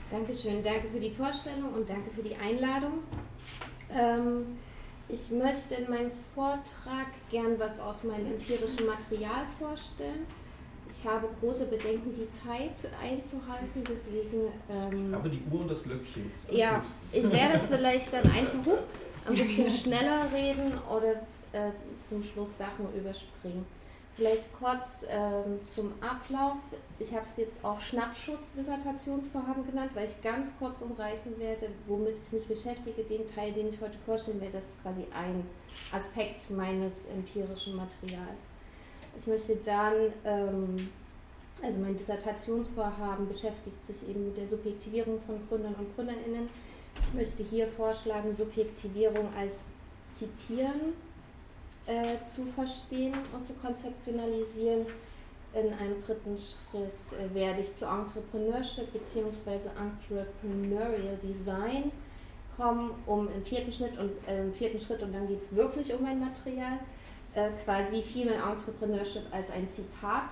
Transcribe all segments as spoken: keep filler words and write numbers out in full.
Dankeschön, danke für die Vorstellung und danke für die Einladung. Ähm, ich möchte in meinem Vortrag gern was aus meinem empirischen Material vorstellen. Ich habe große Bedenken, die Zeit einzuhalten, deswegen... Ähm, Aber die Uhr und das Glöckchen. Ja, gut. Ich werde vielleicht dann einfach ein bisschen schneller reden oder äh, zum Schluss Sachen überspringen. Vielleicht kurz ähm, zum Ablauf. Ich habe es jetzt auch Schnappschuss-Dissertationsvorhaben genannt, weil ich ganz kurz umreißen werde, womit ich mich beschäftige. Den Teil, den ich heute vorstellen werde, das ist quasi ein Aspekt meines empirischen Materials. Ich möchte dann, ähm, also mein Dissertationsvorhaben beschäftigt sich eben mit der Subjektivierung von Gründern und GründerInnen. Ich möchte hier vorschlagen, Subjektivierung als Zitieren Äh, zu verstehen und zu konzeptionalisieren. In einem dritten Schritt äh, werde ich zu Entrepreneurship bzw. Entrepreneurial Design kommen, um im vierten Schritt und äh, im vierten Schritt und dann geht es wirklich um mein Material, äh, quasi Female Entrepreneurship als ein Zitat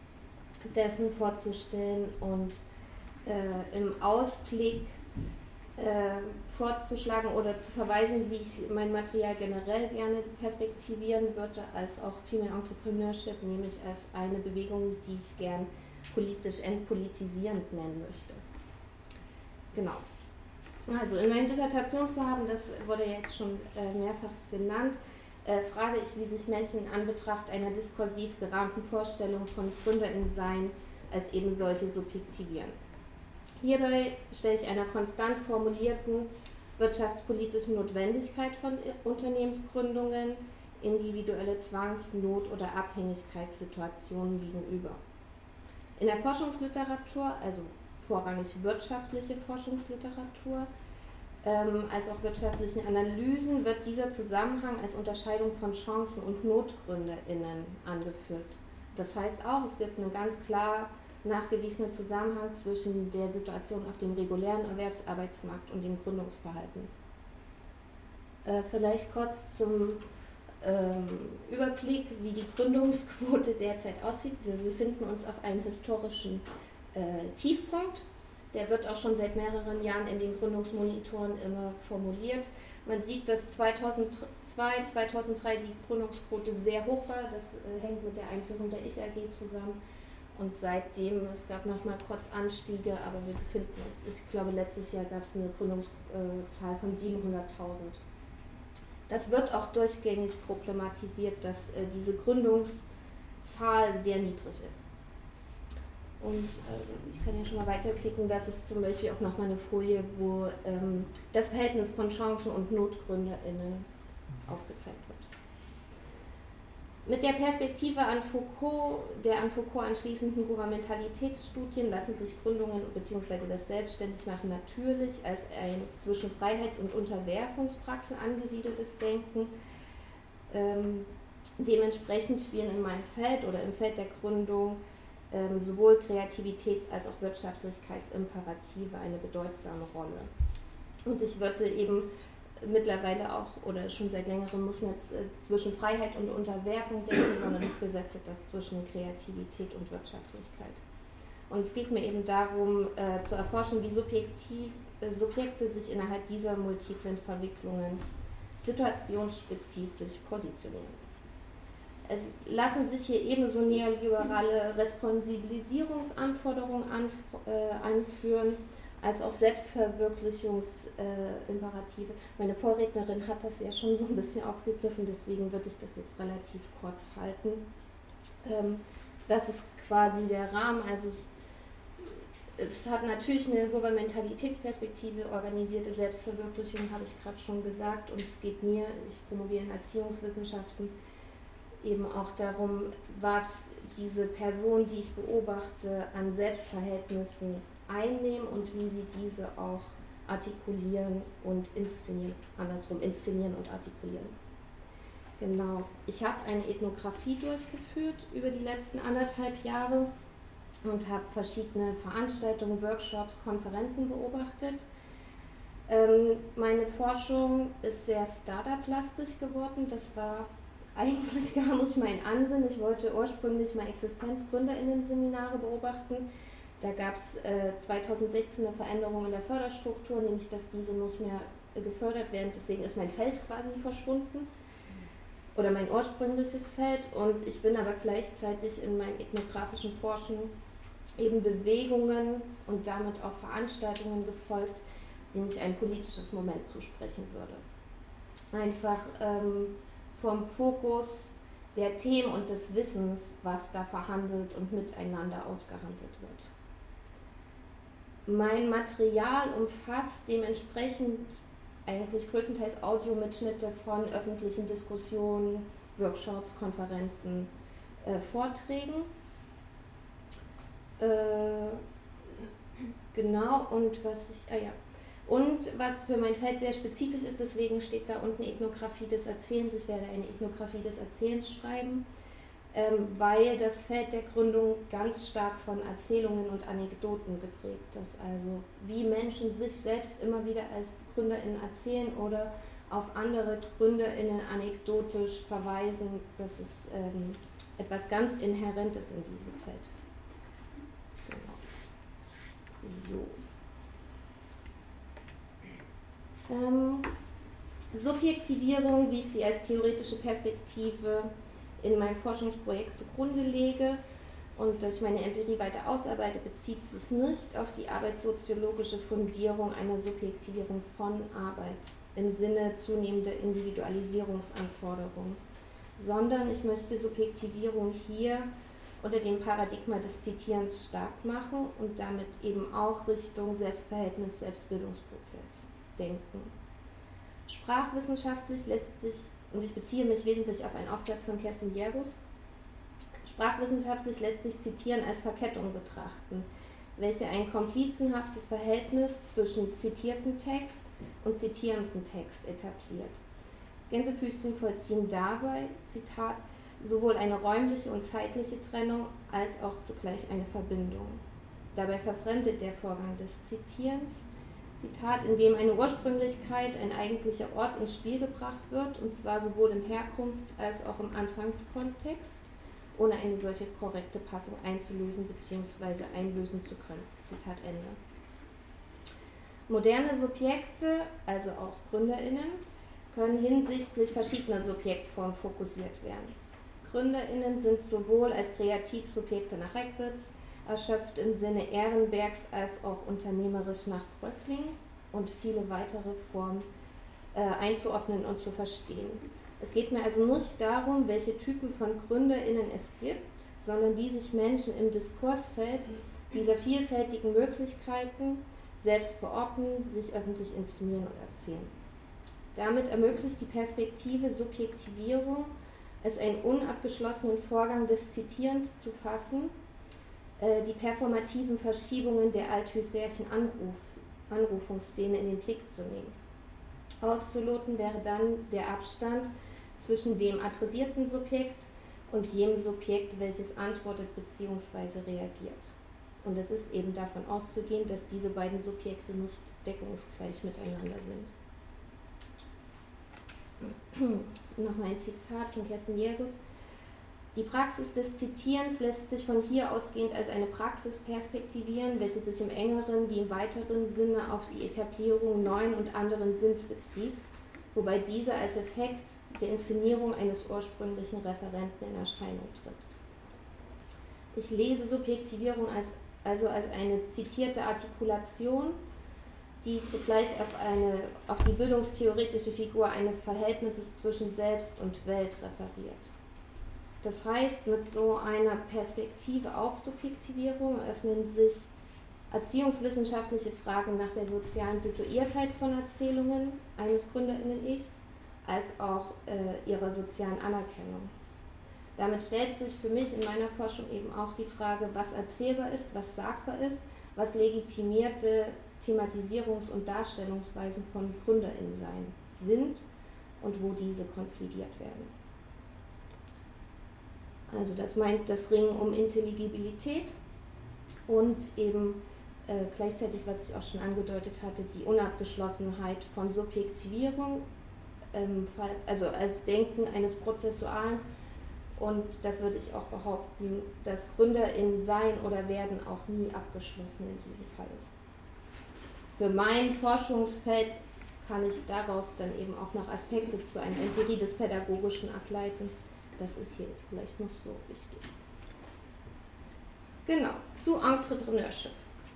dessen vorzustellen und äh, im Ausblick Äh, vorzuschlagen oder zu verweisen, wie ich mein Material generell gerne perspektivieren würde, als auch Female Entrepreneurship, nämlich als eine Bewegung, die ich gern politisch entpolitisierend nennen möchte. Genau. Also in meinem Dissertationsvorhaben, das wurde jetzt schon äh, mehrfach genannt, äh, frage ich, wie sich Menschen in Anbetracht einer diskursiv gerahmten Vorstellung von GründerInnen-Sein als eben solche subjektivieren. Hierbei stelle ich einer konstant formulierten wirtschaftspolitischen Notwendigkeit von Unternehmensgründungen individuelle Zwangs-, Not- oder Abhängigkeitssituationen gegenüber. In der Forschungsliteratur, also vorrangig wirtschaftliche Forschungsliteratur, ähm, als auch wirtschaftlichen Analysen, wird dieser Zusammenhang als Unterscheidung von Chancen- und NotgründerInnen angeführt. Das heißt auch, es gibt eine ganz klar nachgewiesener Zusammenhang zwischen der Situation auf dem regulären Erwerbsarbeitsmarkt und dem Gründungsverhalten. Äh, vielleicht kurz zum ähm, Überblick, wie die Gründungsquote derzeit aussieht. Wir befinden uns auf einem historischen äh, Tiefpunkt. Der wird auch schon seit mehreren Jahren in den Gründungsmonitoren immer formuliert. Man sieht, dass zweitausendzwei, zweitausenddrei die Gründungsquote sehr hoch war. Das äh, hängt mit der Einführung der Ich-A G zusammen. Und seitdem, es gab noch mal kurz Anstiege, aber wir befinden uns, ich glaube letztes Jahr gab es eine Gründungszahl von siebenhunderttausend. Das wird auch durchgängig problematisiert, dass äh, diese Gründungszahl sehr niedrig ist. Und also ich kann ja schon mal weiterklicken, das ist zum Beispiel auch nochmal eine Folie, wo ähm, das Verhältnis von Chancen- und NotgründerInnen aufgezeigt wird. Mit der Perspektive an Foucault, der an Foucault anschließenden Gouvernementalitätsstudien lassen sich Gründungen bzw. das Selbstständigmachen natürlich als ein zwischen Freiheits- und Unterwerfungspraxen angesiedeltes Denken. Ähm, dementsprechend spielen in meinem Feld oder im Feld der Gründung ähm, sowohl Kreativitäts- als auch Wirtschaftlichkeitsimperative eine bedeutsame Rolle. Und ich würde eben mittlerweile auch, oder schon seit längerem muss man äh, zwischen Freiheit und Unterwerfung denken, sondern ich besetze das zwischen Kreativität und Wirtschaftlichkeit. Und es geht mir eben darum, äh, zu erforschen, wie subjektiv, äh, Subjekte sich innerhalb dieser multiplen Verwicklungen situationsspezifisch positionieren. Es lassen sich hier ebenso neoliberale Responsibilisierungsanforderungen an, äh, anführen, als auch Selbstverwirklichungsimperative. Meine Vorrednerin hat das ja schon so ein bisschen aufgegriffen, deswegen würde ich das jetzt relativ kurz halten. Das ist quasi der Rahmen, also es, es hat natürlich eine Gouvernementalitätsperspektive, organisierte Selbstverwirklichung, habe ich gerade schon gesagt, und es geht mir, ich promoviere in Erziehungswissenschaften, eben auch darum, was diese Person, die ich beobachte, an Selbstverhältnissen einnehmen und wie sie diese auch artikulieren und inszenieren, andersrum inszenieren und artikulieren. Genau. Ich habe eine Ethnographie durchgeführt über die letzten anderthalb Jahre und habe verschiedene Veranstaltungen, Workshops, Konferenzen beobachtet. Ähm, meine Forschung ist sehr Startup-lastig geworden. Das war eigentlich gar nicht mein Ansinn. Ich wollte ursprünglich mal Existenzgründerinnen-Seminare beobachten, Da gab es äh, zweitausendsechzehn eine Veränderung in der Förderstruktur, nämlich dass diese nicht mehr äh, gefördert werden. Deswegen ist mein Feld quasi verschwunden oder mein ursprüngliches Feld. Und ich bin aber gleichzeitig in meinem ethnografischen Forschen eben Bewegungen und damit auch Veranstaltungen gefolgt, denen ich ein politisches Moment zusprechen würde. Einfach ähm, vom Fokus der Themen und des Wissens, was da verhandelt und miteinander ausgehandelt wird. Mein Material umfasst dementsprechend eigentlich größtenteils Audiomitschnitte von öffentlichen Diskussionen, Workshops, Konferenzen, äh, Vorträgen. Äh, genau, und was ich, ah ja, und was für mein Feld sehr spezifisch ist, deswegen steht da unten Ethnographie des Erzählens. Ich werde eine Ethnographie des Erzählens schreiben, ähm, weil das Feld der Gründung ganz stark von Erzählungen und Anekdoten geprägt ist. Also wie Menschen sich selbst immer wieder als GründerInnen erzählen oder auf andere GründerInnen anekdotisch verweisen, das ist ähm, etwas ganz Inhärentes in diesem Feld. Genau. So. Ähm, Subjektivierung, wie ich sie als theoretische Perspektive in meinem Forschungsprojekt zugrunde lege und durch meine Empirie weiter ausarbeite, bezieht sich nicht auf die arbeitssoziologische Fundierung einer Subjektivierung von Arbeit im Sinne zunehmender Individualisierungsanforderungen, sondern ich möchte Subjektivierung hier unter dem Paradigma des Zitierens stark machen und damit eben auch Richtung Selbstverhältnis, Selbstbildungsprozess denken. Sprachwissenschaftlich lässt sich, und ich beziehe mich wesentlich auf einen Aufsatz von Kerstin Jergus, sprachwissenschaftlich lässt sich Zitieren als Verkettung betrachten, welche ein komplizenhaftes Verhältnis zwischen zitiertem Text und zitierendem Text etabliert. Gänsefüßchen vollziehen dabei, Zitat, sowohl eine räumliche und zeitliche Trennung als auch zugleich eine Verbindung. Dabei verfremdet der Vorgang des Zitierens, Zitat, in dem eine Ursprünglichkeit, ein eigentlicher Ort ins Spiel gebracht wird, und zwar sowohl im Herkunfts- als auch im Anfangskontext, ohne eine solche korrekte Passung einzulösen bzw. einlösen zu können. Zitat Ende. Moderne Subjekte, also auch GründerInnen, können hinsichtlich verschiedener Subjektformen fokussiert werden. GründerInnen sind sowohl als Kreativsubjekte nach Reckwitz, erschöpft im Sinne Ehrenbergs, als auch unternehmerisch nach Bröckling und viele weitere Formen äh, einzuordnen und zu verstehen. Es geht mir also nicht darum, welche Typen von GründerInnen es gibt, sondern wie sich Menschen im Diskursfeld dieser vielfältigen Möglichkeiten selbst verorten, sich öffentlich inszenieren und erzählen. Damit ermöglicht die Perspektive Subjektivierung, es einen unabgeschlossenen Vorgang des Zitierens zu fassen, die performativen Verschiebungen der althusserischen Anruf, Anrufungsszene in den Blick zu nehmen. Auszuloten wäre dann der Abstand zwischen dem adressierten Subjekt und jenem Subjekt, welches antwortet bzw. reagiert. Und es ist eben davon auszugehen, dass diese beiden Subjekte nicht deckungsgleich miteinander sind. Nochmal ein Zitat von Kerstin Jergus. Die Praxis des Zitierens lässt sich von hier ausgehend als eine Praxis perspektivieren, welche sich im engeren wie im weiteren Sinne auf die Etablierung neuen und anderen Sinns bezieht, wobei dieser als Effekt der Inszenierung eines ursprünglichen Referenten in Erscheinung tritt. Ich lese Subjektivierung als, also als eine zitierte Artikulation, die zugleich auf, eine, auf die bildungstheoretische Figur eines Verhältnisses zwischen Selbst und Welt referiert. Das heißt, mit so einer Perspektive auf Subjektivierung öffnen sich erziehungswissenschaftliche Fragen nach der sozialen Situiertheit von Erzählungen eines GründerInnen-Ichs, als auch äh, ihrer sozialen Anerkennung. Damit stellt sich für mich in meiner Forschung eben auch die Frage, was erzählbar ist, was sagbar ist, was legitimierte Thematisierungs- und Darstellungsweisen von GründerInnen-Sein sind und wo diese konfligiert werden. Also das meint das Ringen um Intelligibilität und eben äh, gleichzeitig, was ich auch schon angedeutet hatte, die Unabgeschlossenheit von Subjektivierung, ähm, also als Denken eines prozessualen Und das würde ich auch behaupten, dass GründerInnen sein oder werden auch nie abgeschlossen in diesem Fall ist. Für mein Forschungsfeld kann ich daraus dann eben auch noch Aspekte zu einer Empirie des Pädagogischen ableiten. Das ist hier jetzt vielleicht noch so wichtig. Genau, zu Entrepreneurship.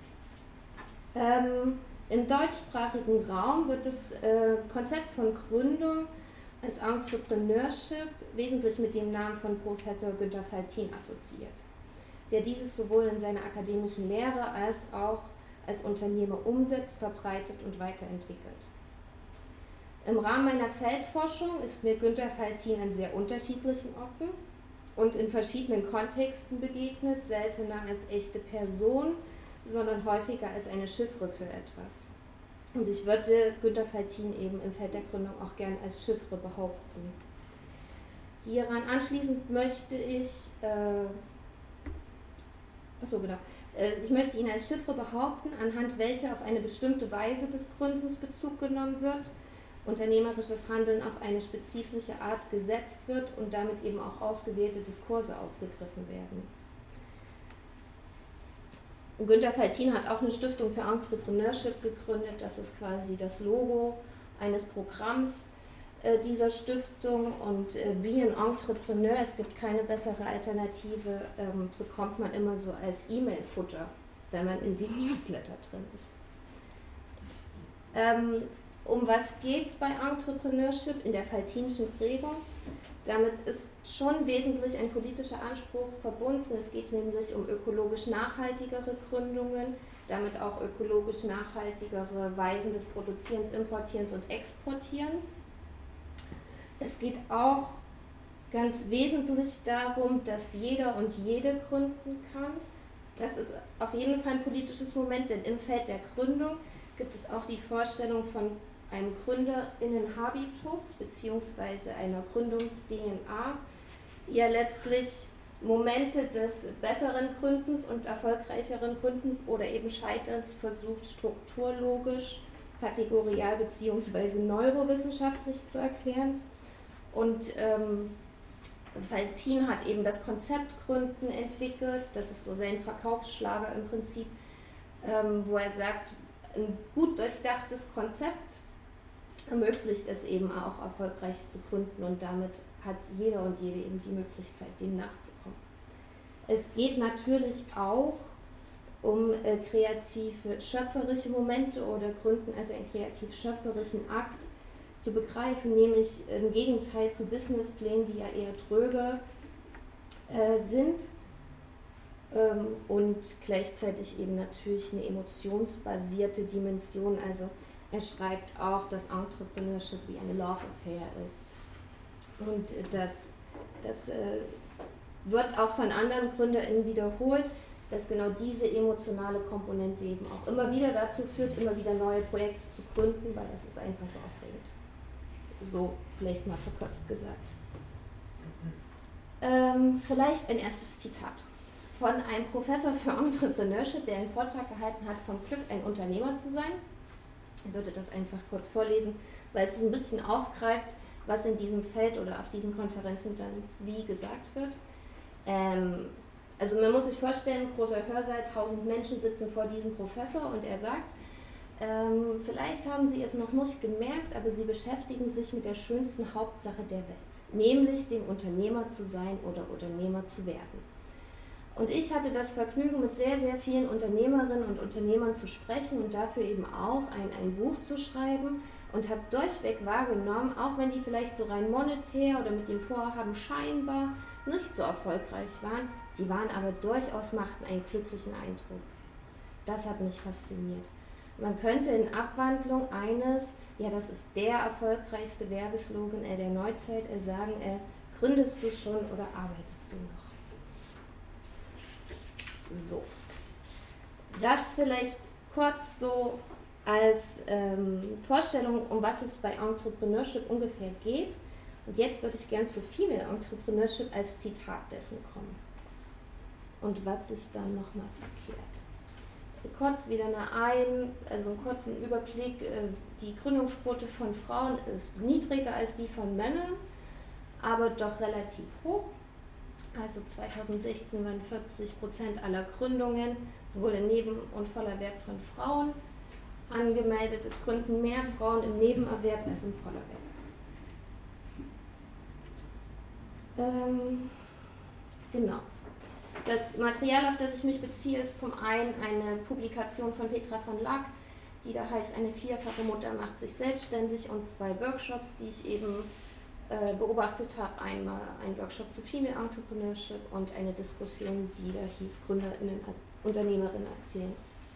Ähm, Im deutschsprachigen Raum wird das äh, Konzept von Gründung als Entrepreneurship wesentlich mit dem Namen von Professor Günter Faltin assoziiert, der dieses sowohl in seiner akademischen Lehre als auch als Unternehmer umsetzt, verbreitet und weiterentwickelt. Im Rahmen meiner Feldforschung ist mir Günter Faltin an sehr unterschiedlichen Orten und in verschiedenen Kontexten begegnet, seltener als echte Person, sondern häufiger als eine Chiffre für etwas. Und ich würde Günter Faltin eben im Feld der Gründung auch gern als Chiffre behaupten. Hieran anschließend möchte ich, äh, achso genau, äh, ich möchte ihn als Chiffre behaupten, anhand welcher auf eine bestimmte Weise des Gründens Bezug genommen wird, unternehmerisches Handeln auf eine spezifische Art gesetzt wird und damit eben auch ausgewählte Diskurse aufgegriffen werden. Günter Faltin hat auch eine Stiftung für Entrepreneurship gegründet, das ist quasi das Logo eines Programms äh, dieser Stiftung und äh, Be an Entrepreneur, es gibt keine bessere Alternative, ähm, bekommt man immer so als E-Mail-Futter, wenn man in dem Newsletter drin ist. Ähm, um was geht es bei Entrepreneurship in der faltinischen Prägung? Damit ist schon wesentlich ein politischer Anspruch verbunden. Es geht nämlich um ökologisch nachhaltigere Gründungen, damit auch ökologisch nachhaltigere Weisen des Produzierens, Importierens und Exportierens. Es geht auch ganz wesentlich darum, dass jeder und jede gründen kann. Das ist auf jeden Fall ein politisches Moment, denn im Feld der Gründung gibt es auch die Vorstellung von einem GründerInnen-Habitus bzw. einer Gründungs-D N A, die ja letztlich Momente des besseren Gründens und erfolgreicheren Gründens oder eben Scheiterns versucht, strukturlogisch, kategorial bzw. neurowissenschaftlich zu erklären. Und ähm, Faltin hat eben das Konzept Gründen entwickelt, das ist so sein Verkaufsschlager im Prinzip, ähm, wo er sagt, ein gut durchdachtes Konzept ermöglicht es eben auch erfolgreich zu gründen und damit hat jeder und jede eben die Möglichkeit, dem nachzukommen. Es geht natürlich auch um äh, kreative, schöpferische Momente oder Gründen als einen kreativ-schöpferischen Akt zu begreifen, nämlich im Gegenteil zu Businessplänen, die ja eher dröge äh, sind ähm, und gleichzeitig eben natürlich eine emotionsbasierte Dimension, also er schreibt auch, dass Entrepreneurship wie eine Love Affair ist. Und das, das äh, wird auch von anderen GründerInnen wiederholt, dass genau diese emotionale Komponente eben auch immer wieder dazu führt, immer wieder neue Projekte zu gründen, weil das ist einfach so aufregend. So vielleicht mal verkürzt gesagt. Ähm, vielleicht ein erstes Zitat von einem Professor für Entrepreneurship, der einen Vortrag gehalten hat, vom Glück ein Unternehmer zu sein. Ich würde das einfach kurz vorlesen, weil es ein bisschen aufgreift, was in diesem Feld oder auf diesen Konferenzen dann wie gesagt wird. Ähm, also man muss sich vorstellen, großer Hörsaal, tausend Menschen sitzen vor diesem Professor und er sagt, ähm, vielleicht haben Sie es noch nicht gemerkt, aber Sie beschäftigen sich mit der schönsten Hauptsache der Welt, nämlich dem Unternehmer zu sein oder Unternehmer zu werden. Und ich hatte das Vergnügen, mit sehr, sehr vielen Unternehmerinnen und Unternehmern zu sprechen und dafür eben auch ein, ein Buch zu schreiben und habe durchweg wahrgenommen, auch wenn die vielleicht so rein monetär oder mit dem Vorhaben scheinbar nicht so erfolgreich waren, die waren aber durchaus, machten einen glücklichen Eindruck. Das hat mich fasziniert. Man könnte in Abwandlung eines, ja das ist der erfolgreichste Werbeslogan der Neuzeit, sagen, äh, gründest du schon oder arbeitest du noch? So, das vielleicht kurz so als ähm, Vorstellung, um was es bei Entrepreneurship ungefähr geht. Und jetzt würde ich gern zu Female Entrepreneurship als Zitat dessen kommen. Und was sich dann nochmal verkehrt. Kurz wieder eine ein, also einen kurzen Überblick. Die Gründungsquote von Frauen ist niedriger als die von Männern, aber doch relativ hoch. Also zweitausendsechzehn waren vierzig Prozent aller Gründungen sowohl im Neben- und Vollerwerb von Frauen angemeldet. Es gründen mehr Frauen im Nebenerwerb als im Vollerwerb. Ähm, genau. Das Material, auf das ich mich beziehe, ist zum einen eine Publikation von Petra von Lack, die da heißt, eine vierfache Mutter macht sich selbstständig, und zwei Workshops, die ich eben äh, beobachtet habe. Einmal ein Workshop zu Female Entrepreneurship und eine Diskussion, die da hieß GründerInnen, Unternehmerinnen erzählen.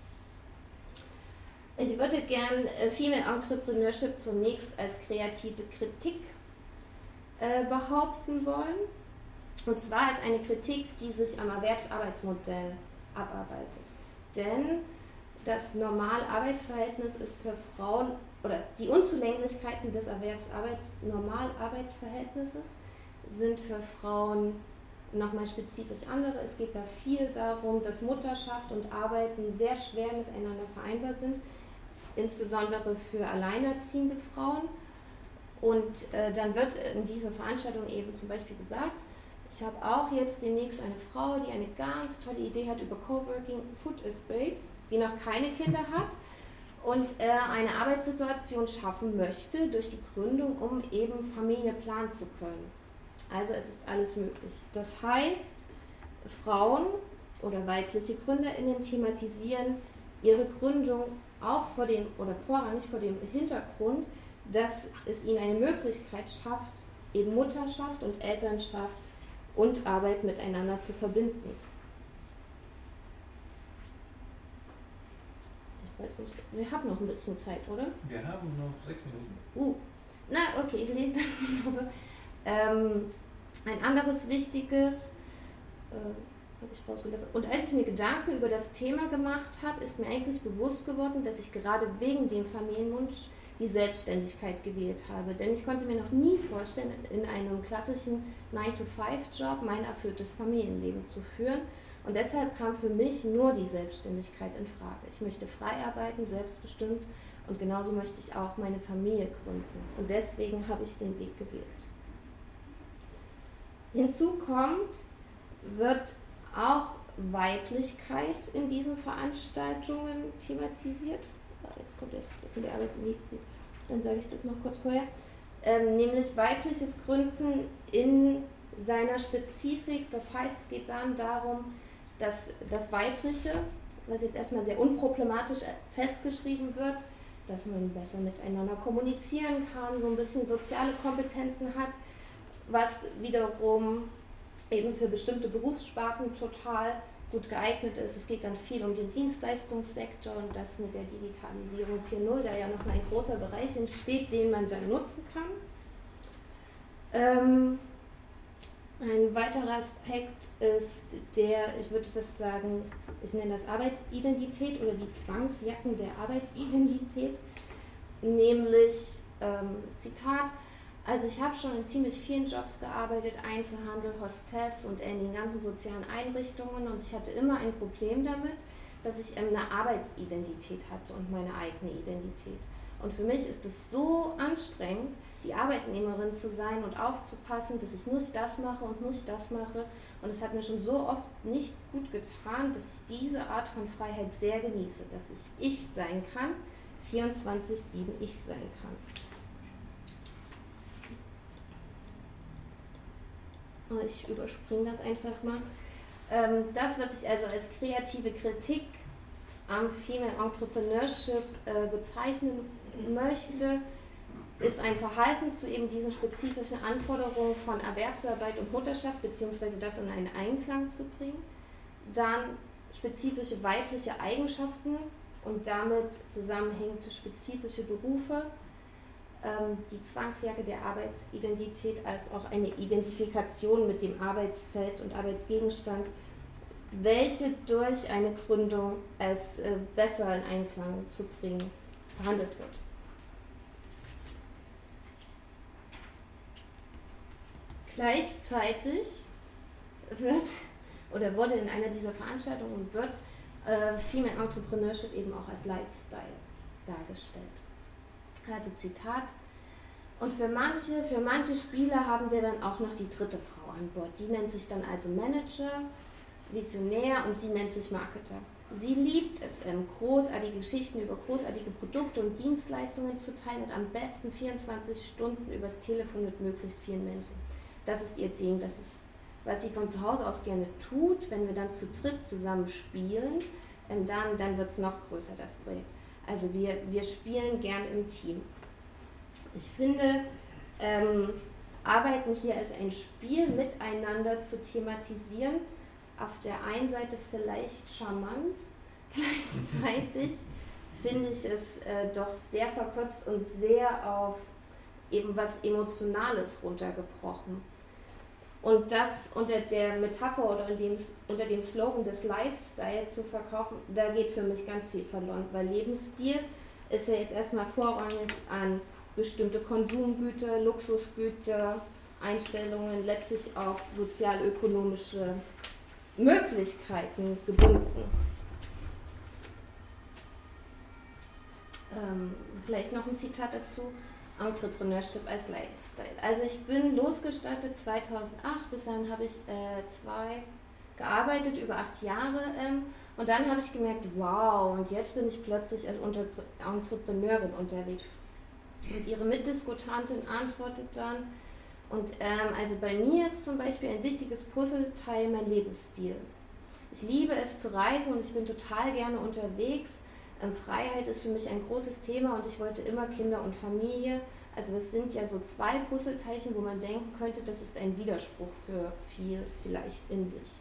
Ich würde gern äh, Female Entrepreneurship zunächst als kreative Kritik äh, behaupten wollen. Und zwar als eine Kritik, die sich am Erwerbsarbeitsmodell abarbeitet. Denn das Normal-Arbeitsverhältnis ist für Frauen, oder die Unzulänglichkeiten des Erwerbsarbeits-Normal-Arbeitsverhältnisses sind für Frauen nochmal spezifisch andere. Es geht da viel darum, dass Mutterschaft und Arbeiten sehr schwer miteinander vereinbar sind, insbesondere für alleinerziehende Frauen. Und äh, dann wird in dieser Veranstaltung eben zum Beispiel gesagt, ich habe auch jetzt demnächst eine Frau, die eine ganz tolle Idee hat über Coworking Food Space, die noch keine Kinder hat und äh, eine Arbeitssituation schaffen möchte durch die Gründung, um eben Familie planen zu können. Also es ist alles möglich. Das heißt, Frauen oder weibliche GründerInnen thematisieren ihre Gründung auch vor dem, oder vorrangig vor dem Hintergrund, dass es ihnen eine Möglichkeit schafft, eben Mutterschaft und Elternschaft und Arbeit miteinander zu verbinden. Ich weiß nicht, wir haben noch ein bisschen Zeit, oder? Wir haben noch sechs Minuten. Uh, na okay, ich lese das mal. Ähm, ein anderes wichtiges, äh, habe ich rausgelassen. Und als ich mir Gedanken über das Thema gemacht habe, ist mir eigentlich bewusst geworden, dass ich gerade wegen dem Familienwunsch die Selbstständigkeit gewählt habe. Denn ich konnte mir noch nie vorstellen, in einem klassischen nine to five Job mein erfülltes Familienleben zu führen. Und deshalb kam für mich nur die Selbstständigkeit in Frage. Ich möchte frei arbeiten, selbstbestimmt, und genauso möchte ich auch meine Familie gründen. Und deswegen habe ich den Weg gewählt. Hinzu kommt, wird auch Weiblichkeit in diesen Veranstaltungen thematisiert. Jetzt kommt das von der Arbeitsinitiative, dann sage ich das noch kurz vorher. Ähm, nämlich weibliches Gründen in seiner Spezifik. Das heißt, es geht dann darum, dass das Weibliche, was jetzt erstmal sehr unproblematisch festgeschrieben wird, dass man besser miteinander kommunizieren kann, so ein bisschen soziale Kompetenzen hat, was wiederum eben für bestimmte Berufssparten total gut geeignet ist. Es geht dann viel um den Dienstleistungssektor und das mit der Digitalisierung vier Punkt null, da ja nochmal ein großer Bereich entsteht, den man dann nutzen kann. Ähm, ein weiterer Aspekt ist der, ich würde das sagen, ich nenne das Arbeitsidentität oder die Zwangsjacken der Arbeitsidentität, nämlich, ähm, Zitat, also ich habe schon in ziemlich vielen Jobs gearbeitet, Einzelhandel, Hostess und in den ganzen sozialen Einrichtungen, und ich hatte immer ein Problem damit, dass ich eine Arbeitsidentität hatte und meine eigene Identität. Und für mich ist es so anstrengend, die Arbeitnehmerin zu sein und aufzupassen, dass ich nicht das mache und nicht das mache. Und es hat mir schon so oft nicht gut getan, dass ich diese Art von Freiheit sehr genieße, dass ich ich sein kann, vierundzwanzig sieben ich sein kann. Ich überspringe das einfach mal. Das, was ich also als kreative Kritik am Female Entrepreneurship bezeichnen möchte, ist ein Verhalten zu eben diesen spezifischen Anforderungen von Erwerbsarbeit und Mutterschaft, beziehungsweise das in einen Einklang zu bringen. Dann spezifische weibliche Eigenschaften und damit zusammenhängende spezifische Berufe, die Zwangsjacke der Arbeitsidentität als auch eine Identifikation mit dem Arbeitsfeld und Arbeitsgegenstand, welche durch eine Gründung als äh, besser in Einklang zu bringen verhandelt wird. Gleichzeitig wird oder wurde in einer dieser Veranstaltungen wird äh, Female Entrepreneurship eben auch als Lifestyle dargestellt. Also Zitat, Und für manche, für manche Spieler haben wir dann auch noch die dritte Frau an Bord. Die nennt sich dann also Manager, Visionär und sie nennt sich Marketer. Sie liebt es, großartige Geschichten über großartige Produkte und Dienstleistungen zu teilen und am besten vierundzwanzig Stunden übers Telefon mit möglichst vielen Menschen. Das ist ihr Ding, das ist, was sie von zu Hause aus gerne tut. Wenn wir dann zu dritt zusammen spielen, dann, dann wird es noch größer, das Projekt. Also wir, wir spielen gern im Team. Ich finde, ähm, Arbeiten hier als ein Spiel miteinander zu thematisieren, auf der einen Seite vielleicht charmant, gleichzeitig finde ich es äh, doch sehr verkürzt und sehr auf eben was Emotionales runtergebrochen. Und das unter der Metapher oder in dem, unter dem Slogan des Lifestyle zu verkaufen, da geht für mich ganz viel verloren, weil Lebensstil ist ja jetzt erstmal vorrangig an bestimmte Konsumgüter, Luxusgüter, Einstellungen, letztlich auch sozialökonomische Möglichkeiten gebunden. Ähm, vielleicht noch ein Zitat dazu. Entrepreneurship als Lifestyle. Also ich bin losgestartet zweitausendacht, bis dahin habe ich äh, zwei gearbeitet, über acht Jahre ähm, und dann habe ich gemerkt, wow, und jetzt bin ich plötzlich als Entrep- Entrepreneurin unterwegs. Und ihre Mitdiskutantin antwortet dann, und ähm, also bei mir ist zum Beispiel ein wichtiges Puzzleteil mein Lebensstil. Ich liebe es zu reisen und ich bin total gerne unterwegs. Ähm, Freiheit ist für mich ein großes Thema und ich wollte immer Kinder und Familie. Also das sind ja so zwei Puzzleteilchen, wo man denken könnte, das ist ein Widerspruch für viel vielleicht in sich.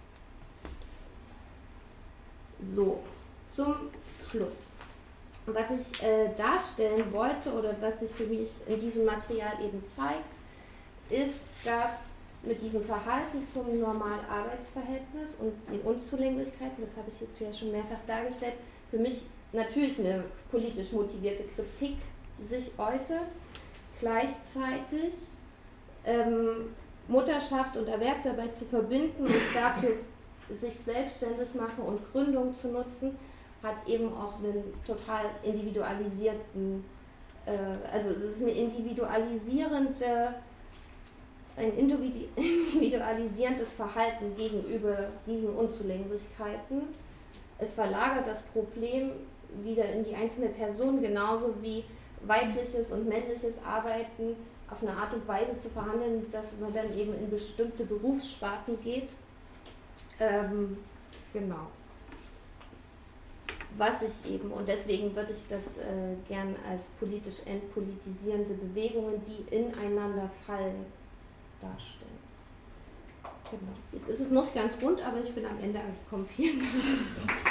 So, zum Schluss. Was ich äh, darstellen wollte oder was sich für mich in diesem Material eben zeigt, ist, dass mit diesem Verhalten zum normalen Arbeitsverhältnis und den Unzulänglichkeiten, das habe ich jetzt ja schon mehrfach dargestellt, für mich natürlich eine politisch motivierte Kritik sich äußert. Gleichzeitig ähm, Mutterschaft und Erwerbsarbeit zu verbinden und dafür sich selbstständig machen und Gründung zu nutzen, hat eben auch einen total individualisierten, äh, also es ist eine individualisierende, ein individualisierendes Verhalten gegenüber diesen Unzulänglichkeiten. Es verlagert das Problem wieder in die einzelne Person, genauso wie weibliches und männliches Arbeiten auf eine Art und Weise zu verhandeln, dass man dann eben in bestimmte Berufssparten geht. Ähm, genau. Was ich eben, und deswegen würde ich das äh, gern als politisch entpolitisierende Bewegungen, die ineinander fallen, darstellen. Genau. Jetzt ist es noch ganz rund, aber ich bin am Ende angekommen. Vielen Dank.